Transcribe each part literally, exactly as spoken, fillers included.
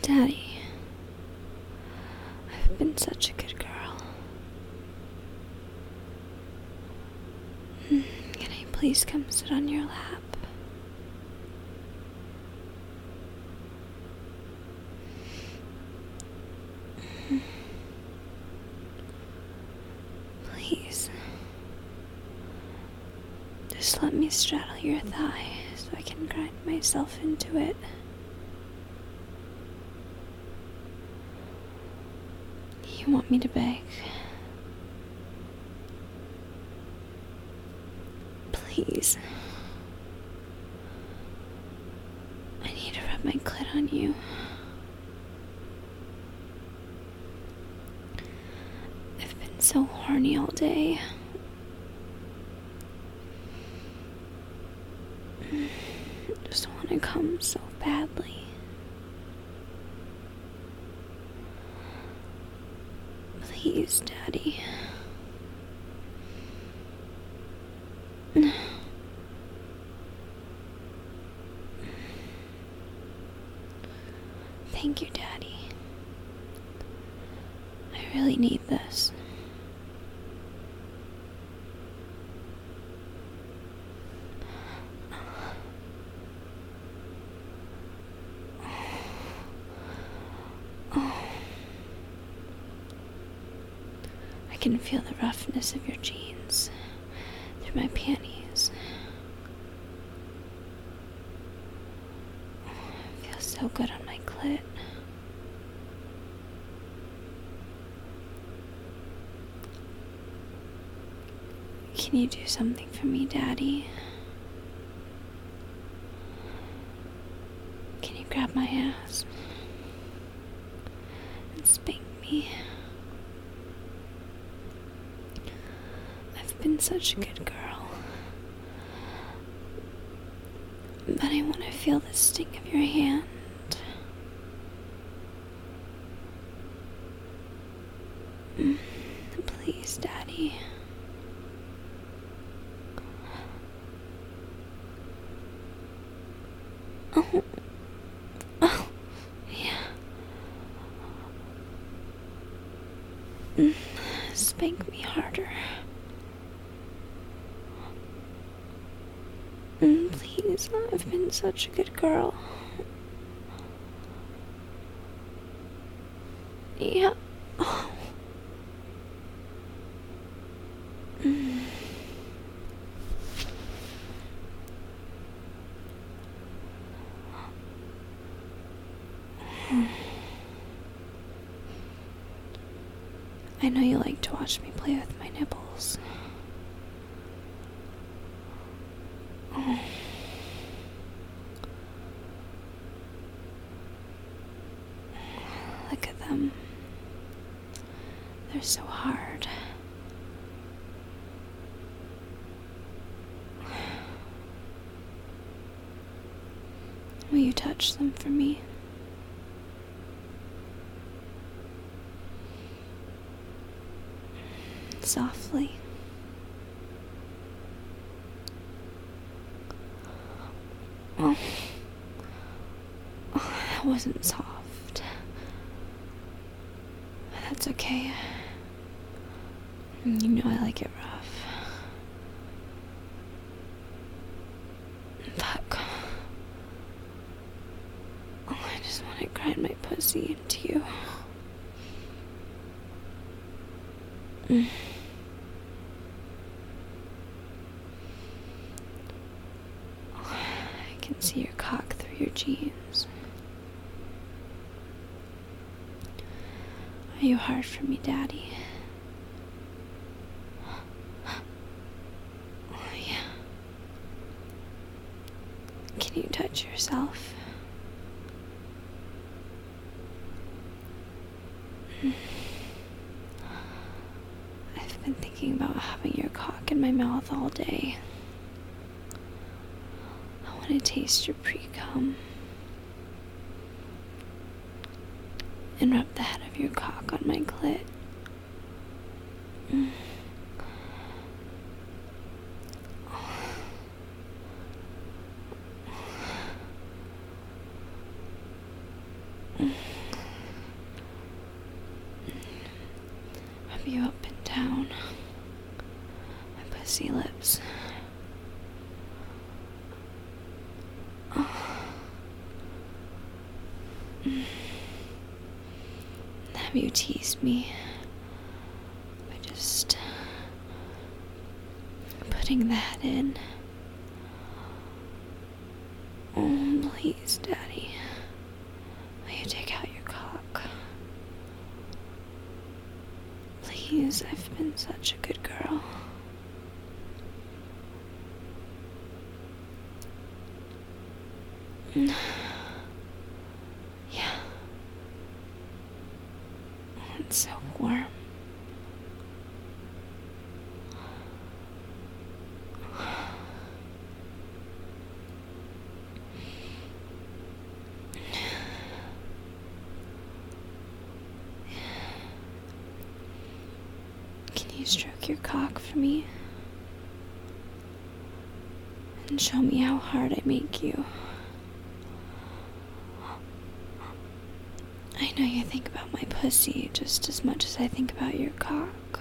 Daddy, I've been such a good girl. Can I please come sit on your lap? Please. Just let me straddle your thigh so I can grind myself into it. You want me to beg? Please. I need to rub my clit on you. I've been so horny all day. I just want to come so badly. Please, Daddy. Thank you, Daddy. I really need this. I can feel the roughness of your jeans through my panties. It feels so good on my clit. Can you do something for me, Daddy? Can you grab my ass and spank me? I've been such a good girl, but I want to feel the sting of your hand. Mm, Please, Daddy. Oh, oh, yeah. Mm, Spank me harder. Mm, Please, I've been such a good girl. Yeah. Oh. Mm. I know you like to watch me play with my nipples. Oh. Look at them. They're so hard. Will you touch them for me? Softly. Oh. Oh, that wasn't soft. That's okay. You know I like it rough. Fuck. Oh, I just want to grind my pussy into you. Mm. I can see your cock through your jeans. Are you hard for me, Daddy? Oh, yeah. Can you touch yourself? I've been thinking about having your cock in my mouth all day. I want to taste your pre-cum and rub the head of your cock on my clit. Mm. Mm. down. My pussy lips. Oh. Have you teased me by just putting that in? Oh, please, Daddy. Will you take out your cock? Please, I've been such a good girl. Yeah. It's so warm. Can you stroke your cock for me? And show me how hard I make you. I know you think about my pussy just as much as I think about your cock.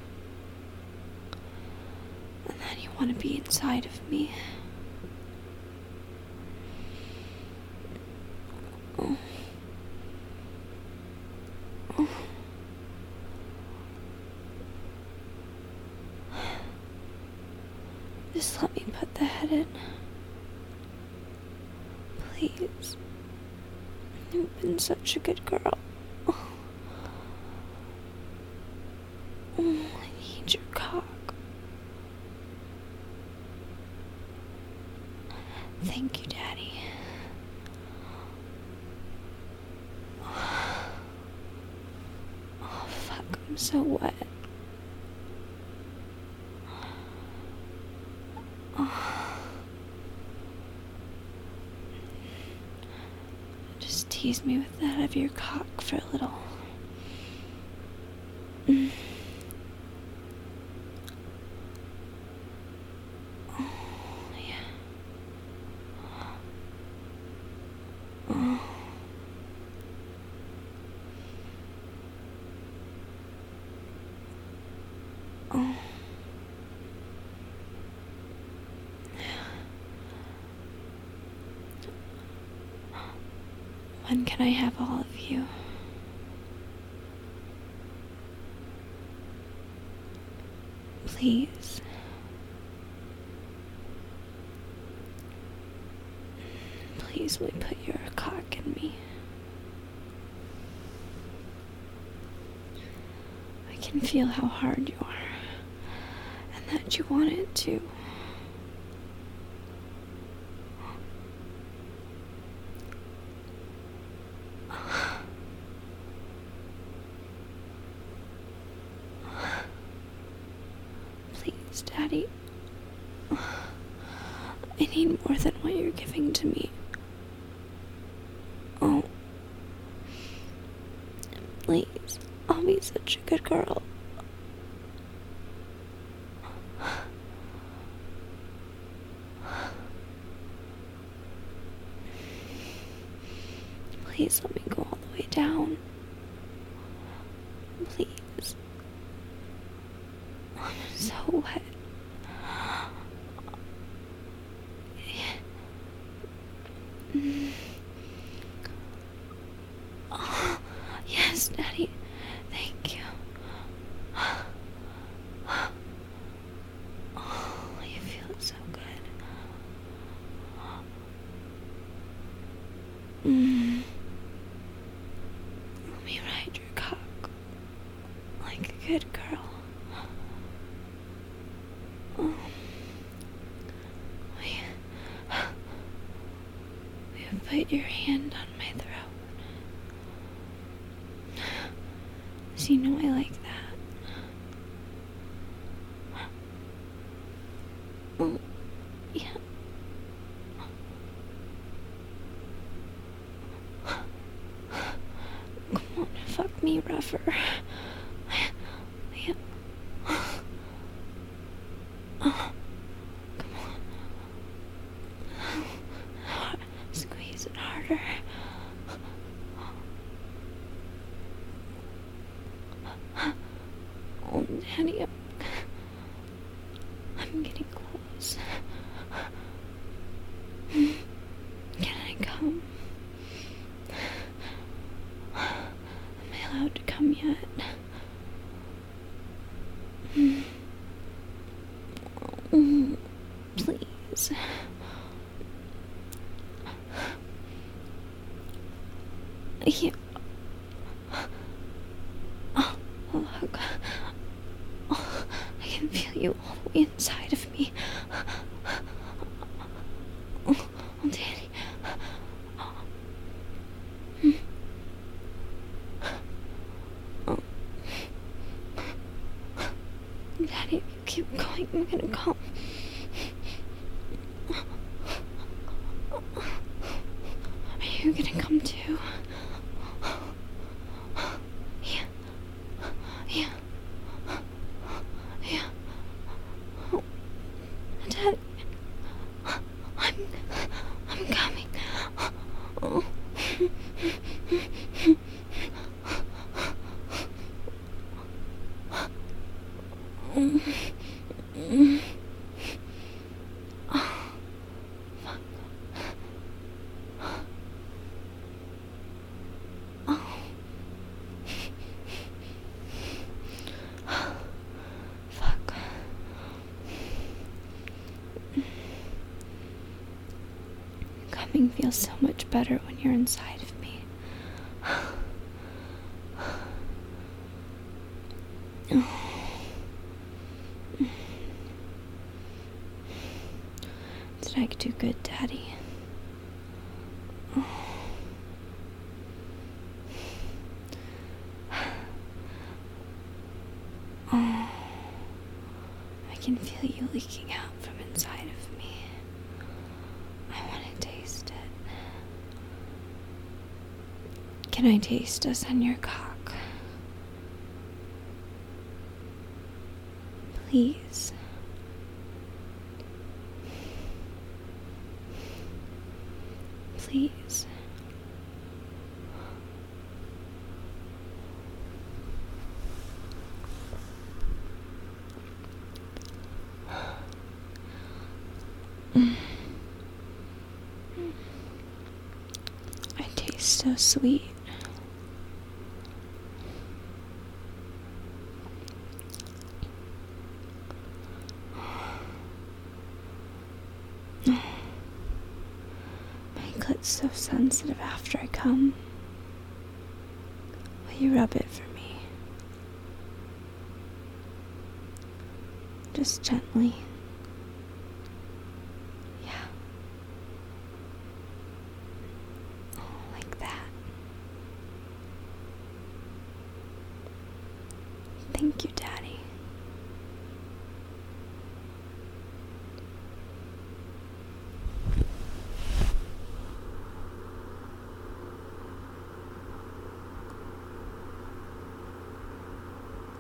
And that you want to be inside of me. Oh. Oh. Just let me put the head in. Please. You've been such a good girl. Oh, I need your cock. Thank you, Daddy. Oh, fuck, I'm so wet. Oh. Just tease me with that of your cock for a little. Mm. Oh, yeah. Oh. Oh. When can I have all of you? Please. Please, will you put your cock in me? I can feel how hard you are, and that you want it too. Please, Daddy. I need more than what you're giving to me. Oh. Please, I'll be such a good girl. Please let me go all the way down. Please. I'm so wet. Oh, yes, Daddy. Thank you. Oh, you feel so good. Mm. Let me ride your cock like a good girl. Oh. Will you, will you put your hand on my throat? So you know I like that. Oh, yeah. Come on, fuck me rougher. Yeah. Oh, come on. Squeeze it harder. Oh, Daddy, I'm, I'm getting close. Can I come? Am I allowed to come yet? Please. Yeah. Oh, look. Oh, I can feel you all the way inside of me. Oh, Daddy. Oh. Daddy, if you keep going, I'm gonna come. Are you gonna come too? Yeah. Yeah. Yeah. Oh. Daddy. I'm... I'm coming. Oh. Coming feels so much better when you're inside of me. Did I do good, Daddy? Oh, I can feel you leaking out from inside of me. I want to taste it. Can I taste us on your cock? Please. Please. I taste so sweet. My glut's so sensitive after I come. Will you rub it for me? Just gently. Yeah. Oh, like that. Thank you, Dad.